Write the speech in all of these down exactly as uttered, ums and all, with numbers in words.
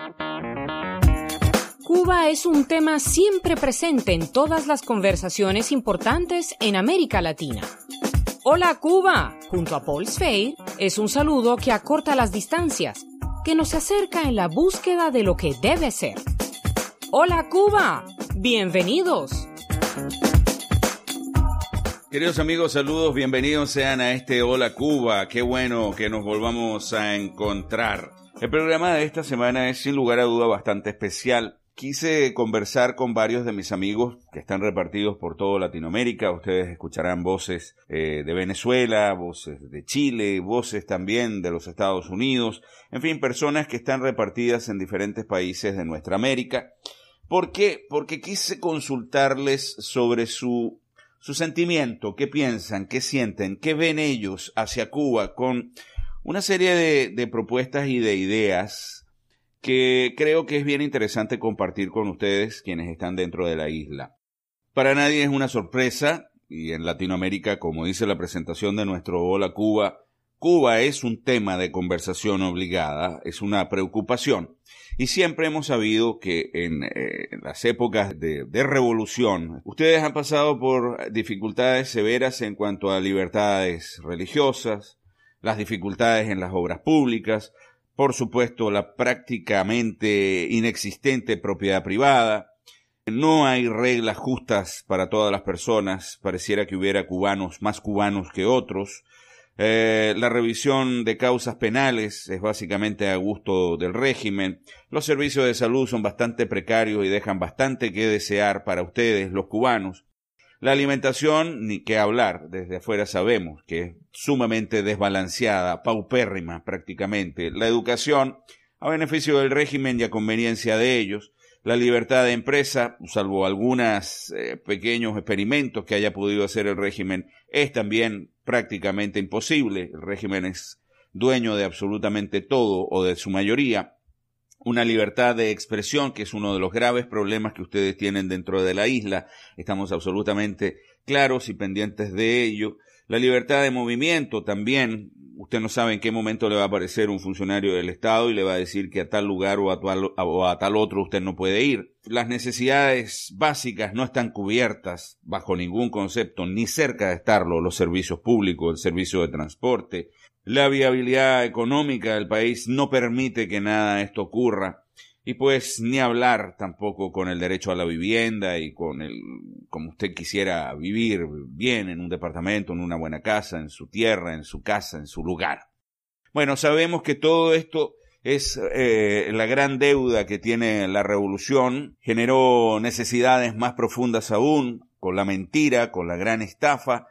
Cuba es un tema siempre presente en todas las conversaciones importantes en América Latina. Hola Cuba, junto a Paul Sfeir, es un saludo que acorta las distancias, que nos acerca en la búsqueda de lo que debe ser. Hola Cuba, bienvenidos. Queridos amigos, saludos, bienvenidos sean a este Hola Cuba. Qué bueno que nos volvamos a encontrar. El programa de esta semana es sin lugar a duda bastante especial. Quise conversar con varios de mis amigos que están repartidos por toda Latinoamérica. Ustedes escucharán voces eh, de Venezuela, voces de Chile, voces también de los Estados Unidos. En fin, personas que están repartidas en diferentes países de nuestra América. ¿Por qué? Porque quise consultarles sobre su, su sentimiento, qué piensan, qué sienten, qué ven ellos hacia Cuba con una serie de, de propuestas y de ideas que creo que es bien interesante compartir con ustedes quienes están dentro de la isla. Para nadie es una sorpresa, y en Latinoamérica, como dice la presentación de nuestro Hola Cuba, Cuba es un tema de conversación obligada, es una preocupación. Y siempre hemos sabido que en eh, las épocas de, de revolución, ustedes han pasado por dificultades severas en cuanto a libertades religiosas, las dificultades en las obras públicas, por supuesto, la prácticamente inexistente propiedad privada. No hay reglas justas para todas las personas. Pareciera que hubiera cubanos más cubanos que otros. Eh, la revisión de causas penales es básicamente a gusto del régimen. Los servicios de salud son bastante precarios y dejan bastante que desear para ustedes, los cubanos. La alimentación, ni qué hablar, desde afuera sabemos que es sumamente desbalanceada, paupérrima prácticamente. La educación, a beneficio del régimen y a conveniencia de ellos. La libertad de empresa, salvo algunos eh, pequeños experimentos que haya podido hacer el régimen, es también prácticamente imposible. El régimen es dueño de absolutamente todo o de su mayoría. Una libertad de expresión, que es uno de los graves problemas que ustedes tienen dentro de la isla. Estamos absolutamente claros y pendientes de ello. La libertad de movimiento también. Usted no sabe en qué momento le va a aparecer un funcionario del Estado y le va a decir que a tal lugar o a tal, o a tal otro usted no puede ir. Las necesidades básicas no están cubiertas bajo ningún concepto, ni cerca de estarlo. Los servicios públicos, el servicio de transporte. La viabilidad económica del país no permite que nada de esto ocurra. Y pues ni hablar tampoco con el derecho a la vivienda y con el, como usted quisiera vivir bien en un departamento, en una buena casa, en su tierra, en su casa, en su lugar. Bueno, sabemos que todo esto es eh, la gran deuda que tiene la revolución. Generó necesidades más profundas aún, con la mentira, con la gran estafa.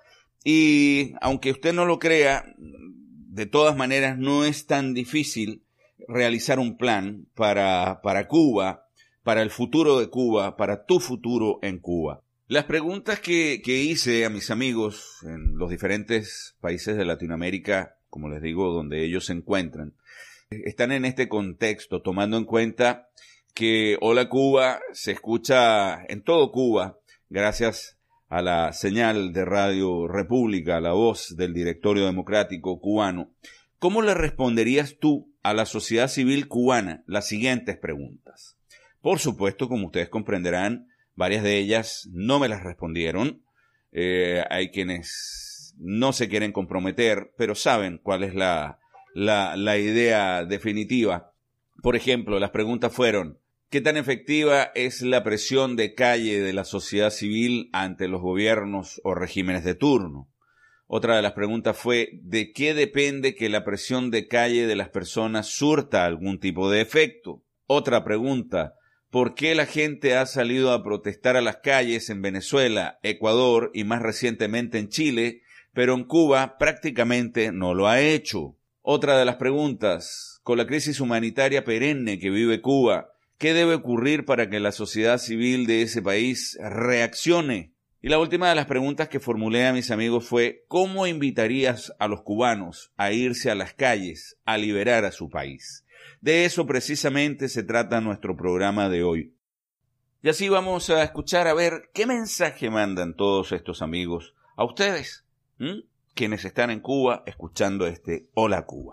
Y aunque usted no lo crea, de todas maneras no es tan difícil realizar un plan para, para Cuba, para el futuro de Cuba, para tu futuro en Cuba. Las preguntas que, que hice a mis amigos en los diferentes países de Latinoamérica, como les digo, donde ellos se encuentran, están en este contexto, tomando en cuenta que Hola Cuba se escucha en todo Cuba, gracias a la señal de Radio República, la voz del Directorio Democrático Cubano. ¿Cómo le responderías tú a la sociedad civil cubana las siguientes preguntas? Por supuesto, como ustedes comprenderán, varias de ellas no me las respondieron. Eh, hay quienes no se quieren comprometer, pero saben cuál es la, la, la idea definitiva. Por ejemplo, las preguntas fueron: ¿qué tan efectiva es la presión de calle de la sociedad civil ante los gobiernos o regímenes de turno? Otra de las preguntas fue: ¿de qué depende que la presión de calle de las personas surta algún tipo de efecto? Otra pregunta: ¿por qué la gente ha salido a protestar a las calles en Venezuela, Ecuador y más recientemente en Chile, pero en Cuba prácticamente no lo ha hecho? Otra de las preguntas: con la crisis humanitaria perenne que vive Cuba, ¿qué debe ocurrir para que la sociedad civil de ese país reaccione? Y la última de las preguntas que formulé a mis amigos fue: ¿cómo invitarías a los cubanos a irse a las calles, a liberar a su país? De eso precisamente se trata nuestro programa de hoy. Y así vamos a escuchar a ver qué mensaje mandan todos estos amigos a ustedes, ¿Mm? quienes están en Cuba escuchando este Hola Cuba.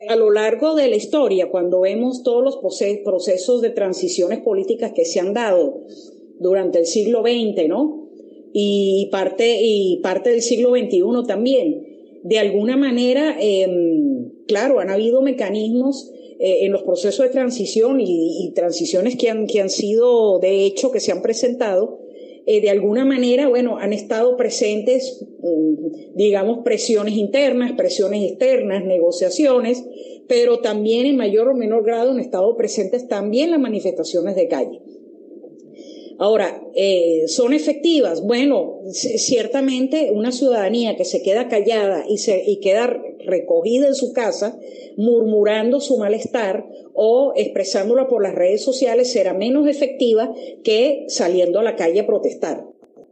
A lo largo de la historia, cuando vemos todos los procesos de transiciones políticas que se han dado durante el siglo veinte, ¿no? Y parte, y parte del siglo veintiuno también, de alguna manera, eh, claro, han habido mecanismos eh, en los procesos de transición y, y transiciones que han, que han sido, de hecho, que se han presentado, eh, de alguna manera, bueno, han estado presentes, digamos, presiones internas, presiones externas, negociaciones, pero también en mayor o menor grado han estado presentes también las manifestaciones de calle. Ahora, eh, ¿son efectivas? Bueno, c- ciertamente una ciudadanía que se queda callada y, se, y queda recogida en su casa, murmurando su malestar o expresándolo por las redes sociales, será menos efectiva que saliendo a la calle a protestar.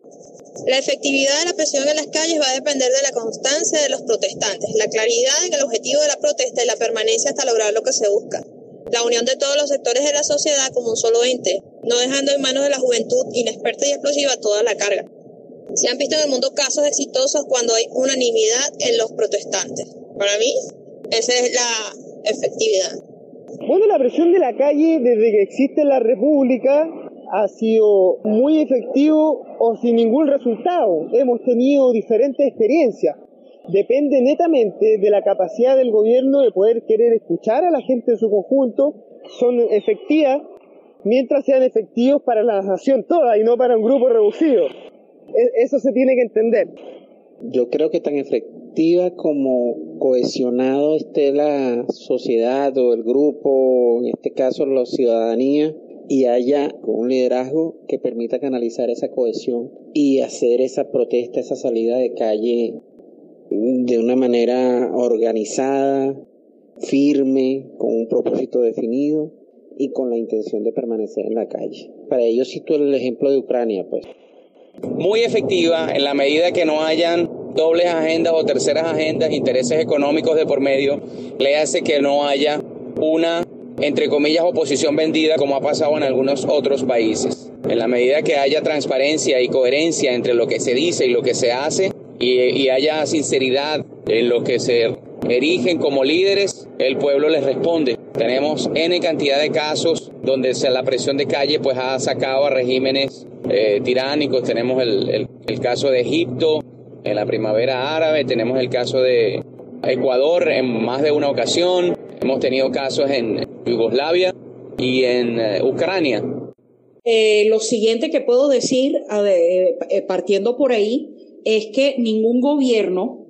La efectividad de la presión en las calles va a depender de la constancia de los protestantes, la claridad en el objetivo de la protesta y la permanencia hasta lograr lo que se busca. La unión de todos los sectores de la sociedad como un solo ente, no dejando en manos de la juventud inexperta y explosiva toda la carga. Se han visto en el mundo casos exitosos cuando hay unanimidad en los protestantes. Para mí, esa es la efectividad. Bueno, la presión de la calle desde que existe la República ha sido muy efectivo o sin ningún resultado. Hemos tenido diferentes experiencias. Depende netamente de la capacidad del gobierno de poder querer escuchar a la gente en su conjunto. Son efectivas mientras sean efectivos para la nación toda y no para un grupo reducido. Eso se tiene que entender. Yo creo que tan efectiva como cohesionado esté la sociedad o el grupo, en este caso la ciudadanía, y haya un liderazgo que permita canalizar esa cohesión y hacer esa protesta, esa salida de calle de una manera organizada, firme, con un propósito definido y con la intención de permanecer en la calle. Para ello cito el ejemplo de Ucrania, pues. Muy efectiva en la medida que no hayan dobles agendas o terceras agendas, intereses económicos de por medio, le hace que no haya una, entre comillas, oposición vendida como ha pasado en algunos otros países. En la medida que haya transparencia y coherencia entre lo que se dice y lo que se hace y, y haya sinceridad en lo que se erigen como líderes, el pueblo les responde. Tenemos N cantidad de casos donde la presión de calle pues ha sacado a regímenes eh, tiránicos. Tenemos el, el, el caso de Egipto en la primavera árabe, tenemos el caso de Ecuador en más de una ocasión, hemos tenido casos en Yugoslavia y en eh, Ucrania. Eh, lo siguiente que puedo decir, eh, eh, partiendo por ahí, es que ningún gobierno,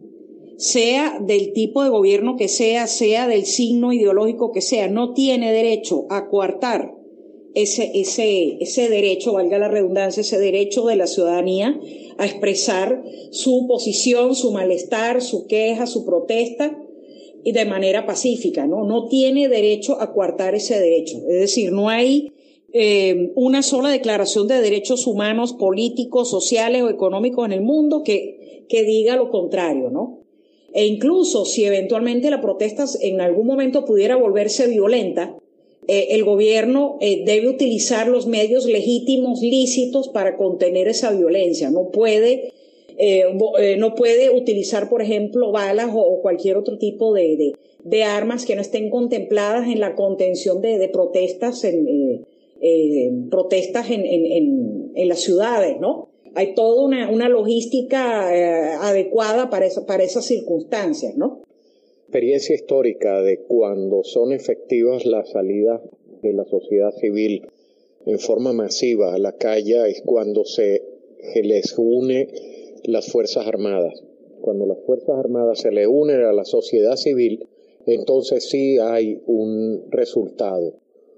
sea del tipo de gobierno que sea, sea del signo ideológico que sea, no tiene derecho a coartar ese, ese, ese derecho, valga la redundancia, ese derecho de la ciudadanía a expresar su posición, su malestar, su queja, su protesta, y de manera pacífica, ¿no? No tiene derecho a coartar ese derecho. Es decir, no hay eh, una sola declaración de derechos humanos, políticos, sociales o económicos en el mundo que, que diga lo contrario, ¿no? E incluso si eventualmente la protesta en algún momento pudiera volverse violenta, eh, el gobierno eh, debe utilizar los medios legítimos, lícitos para contener esa violencia. No puede, eh, eh, no puede utilizar, por ejemplo, balas o, o cualquier otro tipo de, de, de armas que no estén contempladas en la contención de, de protestas, en, eh, eh, protestas en, en, en, en las ciudades, ¿no? Hay toda una, una logística eh, adecuada para, esa, para esas circunstancias, ¿no? Experiencia histórica de cuando son efectivas las salidas de la sociedad civil en forma masiva a la calle es cuando se, se les une las Fuerzas Armadas. Cuando las Fuerzas Armadas se le unen a la sociedad civil, entonces sí hay un resultado.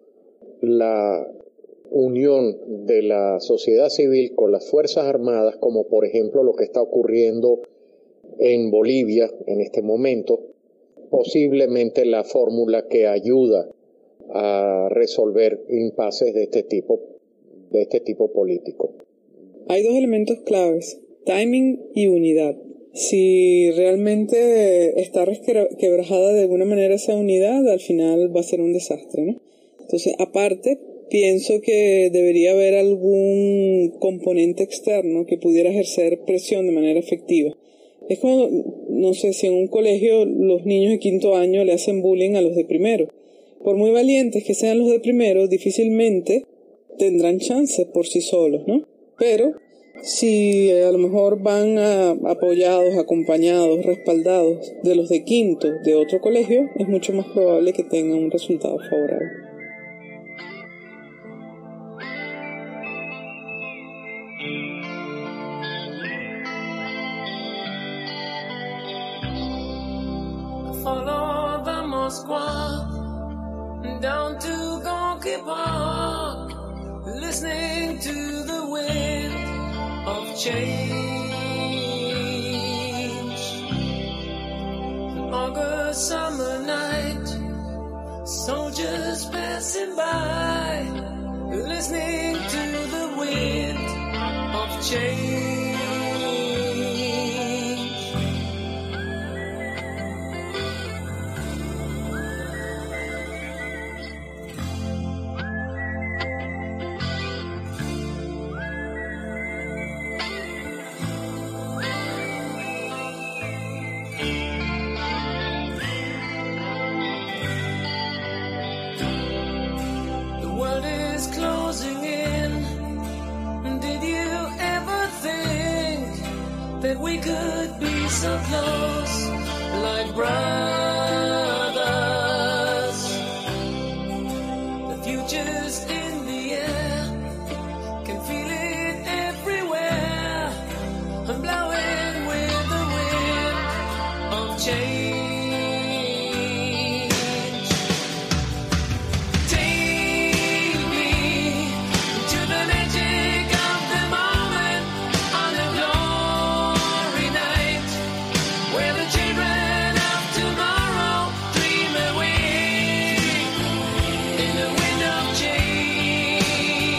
La unión de la sociedad civil con las Fuerzas Armadas, como por ejemplo lo que está ocurriendo en Bolivia en este momento, posiblemente la fórmula que ayuda a resolver impases de este tipo, de este tipo político. Hay dos elementos claves, timing y unidad. Si realmente está resquebrajada de alguna manera esa unidad, al final va a ser un desastre, ¿no? Entonces, aparte, pienso que debería haber algún componente externo que pudiera ejercer presión de manera efectiva. Es como, no sé si en un colegio los niños de quinto año le hacen bullying a los de primero. Por muy valientes que sean los de primero, difícilmente tendrán chances por sí solos, ¿no? Pero si a lo mejor van a, apoyados, acompañados, respaldados de los de quinto de otro colegio, es mucho más probable que tengan un resultado favorable. Follow the Moskva down to Gorky Park, listening to the wind of change. An August summer night, soldiers passing by, listening to the wind of change. We could be so close, like brothers. The future's in the air, can feel it everywhere. I'm blowing with the wind of change. Take me to the magic of the moment on a glory night, where the children of tomorrow dream away in the wind of change.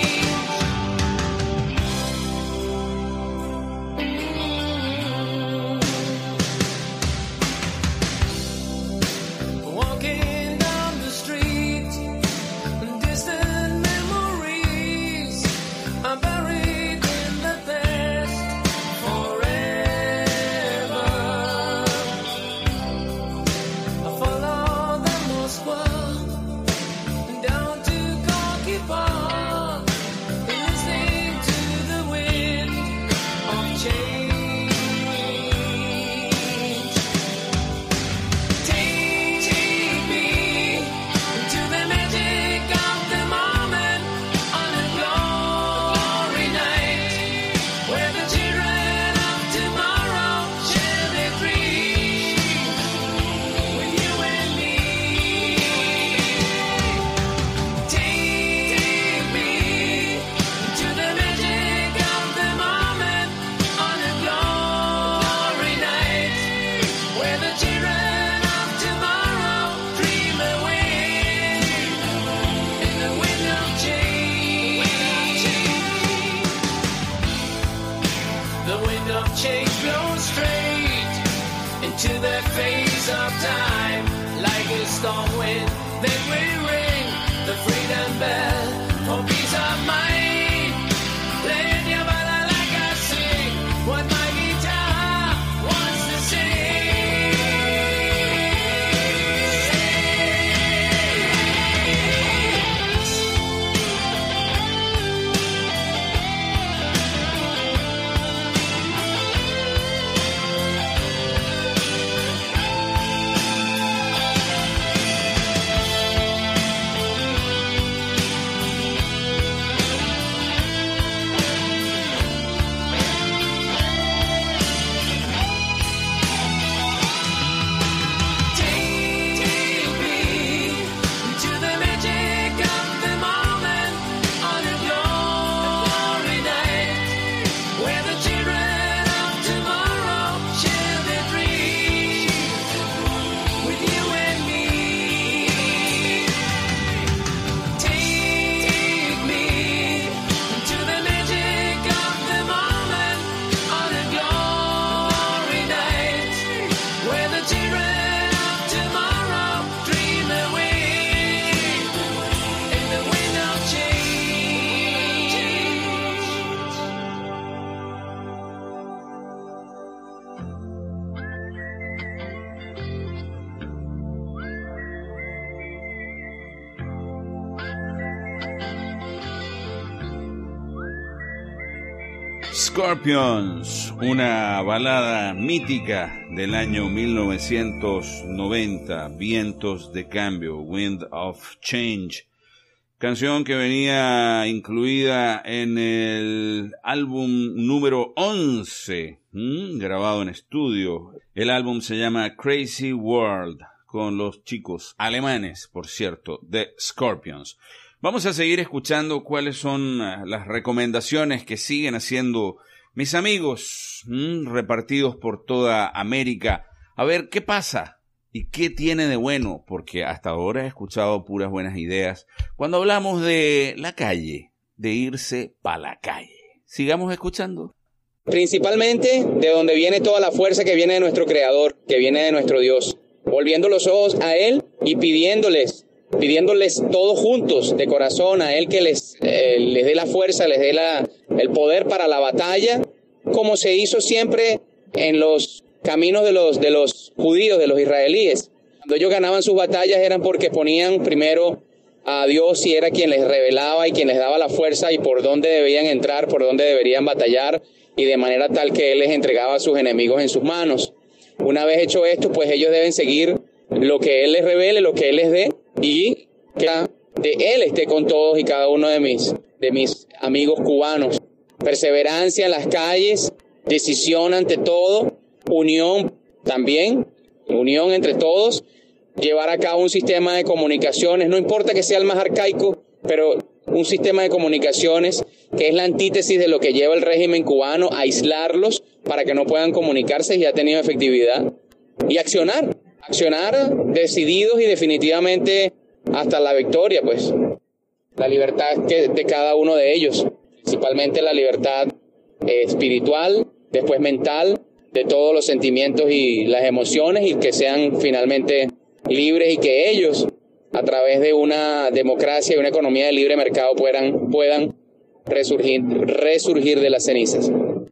Scorpions, una balada mítica del año mil novecientos noventa, Vientos de Cambio, Wind of Change, canción que venía incluida en el álbum número once, ¿m? grabado en estudio. El álbum se llama Crazy World, con los chicos alemanes, por cierto, de Scorpions. Vamos a seguir escuchando cuáles son las recomendaciones que siguen haciendo mis amigos mmm, repartidos por toda América. A ver qué pasa y qué tiene de bueno, porque hasta ahora he escuchado puras buenas ideas cuando hablamos de la calle, de irse pa' la calle. Sigamos escuchando. Principalmente de donde viene toda la fuerza que viene de nuestro Creador, que viene de nuestro Dios. Volviendo los ojos a Él y pidiéndoles pidiéndoles todos juntos, de corazón, a Él que les, eh, les dé la fuerza, les dé la, el poder para la batalla, como se hizo siempre en los caminos de los, de los judíos, de los israelíes. Cuando ellos ganaban sus batallas eran porque ponían primero a Dios y era quien les revelaba y quien les daba la fuerza y por dónde debían entrar, por dónde deberían batallar, y de manera tal que Él les entregaba a sus enemigos en sus manos. Una vez hecho esto, pues ellos deben seguir lo que Él les revele, lo que Él les dé, y que de Él esté con todos y cada uno de mis, de mis amigos cubanos. Perseverancia en las calles, decisión ante todo, unión también, unión entre todos, llevar a cabo un sistema de comunicaciones, no importa que sea el más arcaico, pero un sistema de comunicaciones que es la antítesis de lo que lleva el régimen cubano, aislarlos para que no puedan comunicarse y ha tenido efectividad, y accionar. Accionar decididos y definitivamente hasta la victoria, pues. La libertad que de cada uno de ellos, principalmente la libertad eh, espiritual, después mental, de todos los sentimientos y las emociones, y que sean finalmente libres y que ellos, a través de una democracia y una economía de libre mercado, puedan, puedan resurgir, resurgir de las cenizas.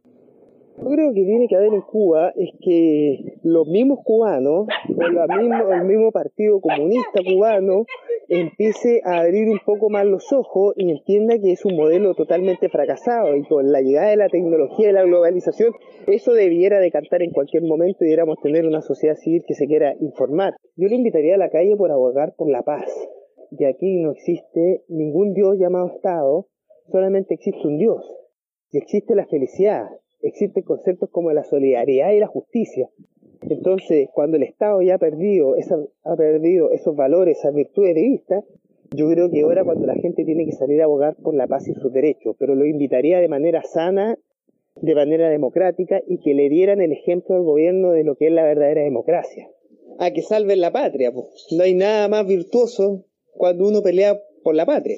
Yo creo que tiene que haber en Cuba es que los mismos cubanos, o la mismo, el mismo Partido Comunista cubano, empiece a abrir un poco más los ojos y entienda que es un modelo totalmente fracasado, y con la llegada de la tecnología y la globalización, eso debiera decantar en cualquier momento y debiéramos tener una sociedad civil que se quiera informar. Yo le invitaría a la calle por abogar por la paz, y aquí no existe ningún Dios llamado Estado, solamente existe un Dios, y existe la felicidad. Existen conceptos como la solidaridad y la justicia. Entonces, cuando el Estado ya ha perdido, esa, ha perdido esos valores, esas virtudes de vista, yo creo que ahora cuando la gente tiene que salir a abogar por la paz y sus derechos, pero lo invitaría de manera sana, de manera democrática, y que le dieran el ejemplo al gobierno de lo que es la verdadera democracia. A que salven la patria, pues. No hay nada más virtuoso cuando uno pelea por la patria.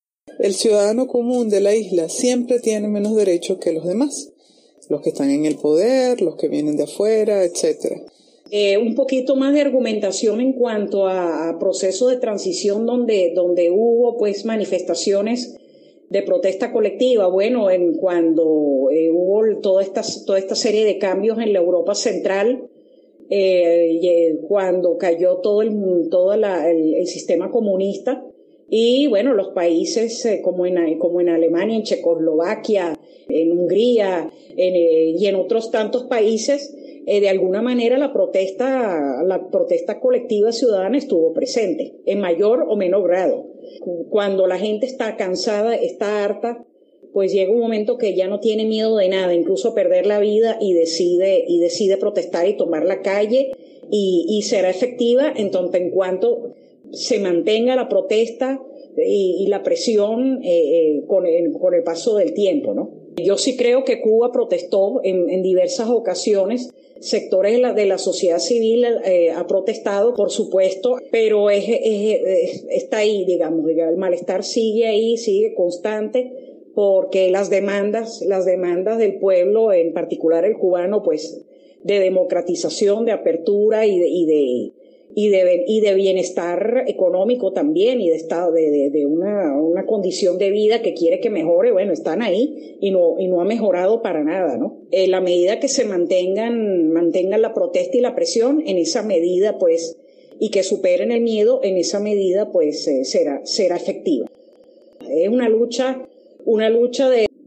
El ciudadano común de la isla siempre tiene menos derechos que los demás. Los que están en el poder, los que vienen de afuera, etcétera. Eh, un poquito más de argumentación en cuanto a, a proceso de transición donde, donde hubo pues manifestaciones de protesta colectiva. Bueno, en cuando eh, hubo toda esta, toda esta serie de cambios en la Europa central, eh, y, eh, cuando cayó todo el, todo la, el, el sistema comunista, y bueno, los países eh, como, en, como en Alemania, en Checoslovaquia, en Hungría en, eh, y en otros tantos países, eh, de alguna manera la protesta, la protesta colectiva ciudadana estuvo presente, en mayor o menor grado. Cuando la gente está cansada, está harta, pues llega un momento que ya no tiene miedo de nada, incluso perder la vida, y decide, y decide protestar y tomar la calle, y, y será efectiva en tanto en cuanto se mantenga la protesta y, y la presión eh, eh, con, el, con el paso del tiempo, ¿no? Yo sí creo que Cuba protestó en, en diversas ocasiones. Sectores de la, de la sociedad civil eh, ha protestado, por supuesto, pero es, es, es, está ahí, digamos, el malestar sigue ahí, sigue constante, porque las demandas, las demandas del pueblo, en particular el cubano, pues, de democratización, de apertura y de, y de y de, y de bienestar económico también, y de estado de, de, de una, una condición de vida que quiere que mejore, bueno, están ahí y no, y no ha mejorado para nada, ¿no? En la medida que se mantengan, mantengan la protesta y la presión, en esa medida, pues, y que superen el miedo, en esa medida, pues, eh, será, será efectiva. Es una lucha, una lucha de,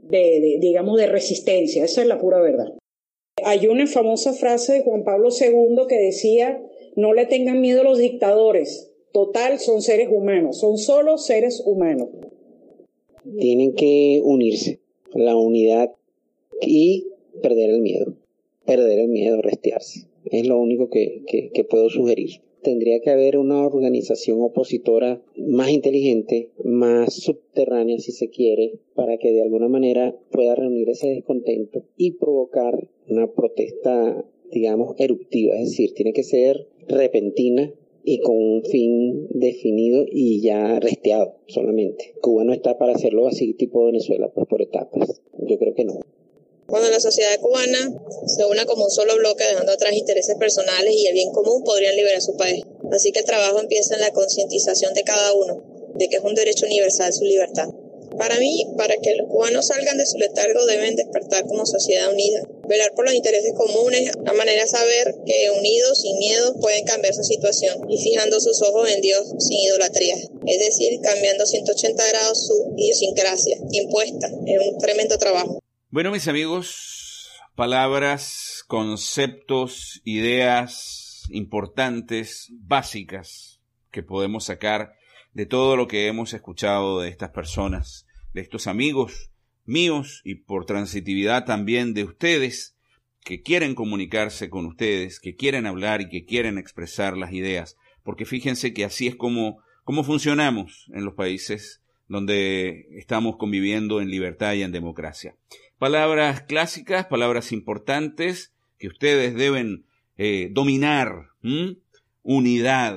de, de, digamos, de resistencia. Esa es la pura verdad. Hay una famosa frase de Juan Pablo segundo que decía: no le tengan miedo a los dictadores. Total, son seres humanos, son solo seres humanos. Tienen que unirse, la unidad, y perder el miedo, perder el miedo, restearse. Es lo único que, que, que puedo sugerir. Tendría que haber una organización opositora más inteligente, más subterránea si se quiere, para que de alguna manera pueda reunir ese descontento y provocar una protesta, digamos, eruptiva. Es decir, tiene que ser repentina y con un fin definido y ya resteado solamente. Cuba no está para hacerlo así tipo Venezuela, pues por etapas. Yo creo que no. Cuando la sociedad cubana se una como un solo bloque, dejando atrás intereses personales y el bien común, podrían liberar su país. Así que el trabajo empieza en la concientización de cada uno, de que es un derecho universal su libertad. Para mí, para que los cubanos salgan de su letargo, deben despertar como sociedad unida, velar por los intereses comunes, la manera de saber que unidos, sin miedo, pueden cambiar su situación y fijando sus ojos en Dios sin idolatría. Es decir, cambiando ciento ochenta grados su idiosincrasia impuesta. Es un tremendo trabajo. Bueno, mis amigos, palabras, conceptos, ideas importantes, básicas, que podemos sacar de todo lo que hemos escuchado de estas personas, de estos amigos míos y por transitividad también de ustedes que quieren comunicarse con ustedes, que quieren hablar y que quieren expresar las ideas, porque fíjense que así es como, como funcionamos en los países donde estamos conviviendo en libertad y en democracia. Palabras clásicas, palabras importantes que ustedes deben eh, dominar. ¿Mm? Unidad,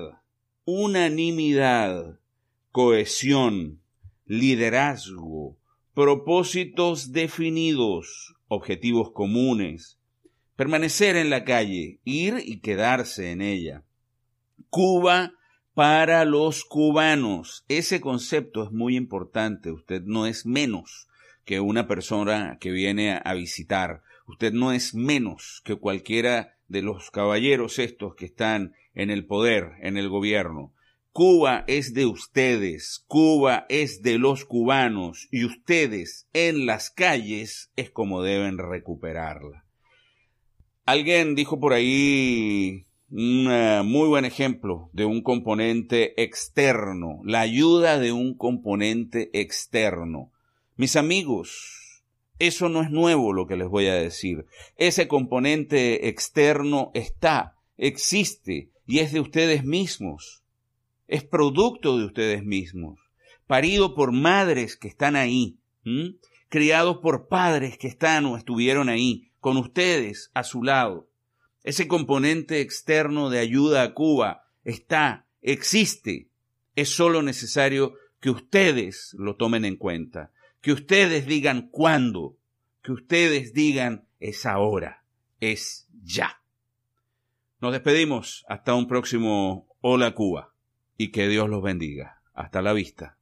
unanimidad, cohesión, liderazgo, propósitos definidos, objetivos comunes, permanecer en la calle, ir y quedarse en ella. Cuba para los cubanos. Ese concepto es muy importante. Usted no es menos que una persona que viene a visitar. Usted no es menos que cualquiera de los caballeros estos que están en el poder, en el gobierno. Cuba es de ustedes, Cuba es de los cubanos y ustedes en las calles es como deben recuperarla. Alguien dijo por ahí un uh, muy buen ejemplo de un componente externo, la ayuda de un componente externo. Mis amigos, eso no es nuevo lo que les voy a decir. Ese componente externo está, existe y es de ustedes mismos. Es producto de ustedes mismos, parido por madres que están ahí, ¿m? criado por padres que están o estuvieron ahí, con ustedes a su lado. Ese componente externo de ayuda a Cuba está, existe. Es solo necesario que ustedes lo tomen en cuenta, que ustedes digan cuándo, que ustedes digan es ahora, es ya. Nos despedimos hasta un próximo Hola Cuba. Y que Dios los bendiga. Hasta la vista.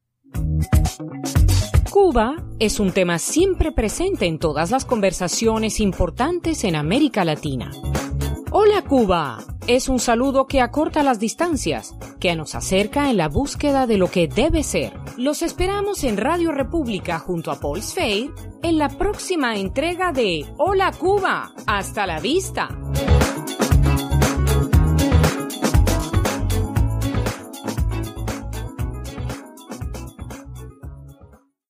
Cuba es un tema siempre presente en todas las conversaciones importantes en América Latina. Hola Cuba es un saludo que acorta las distancias, que nos acerca en la búsqueda de lo que debe ser. Los esperamos en Radio República junto a Paul Sfeir en la próxima entrega de Hola Cuba. Hasta la vista.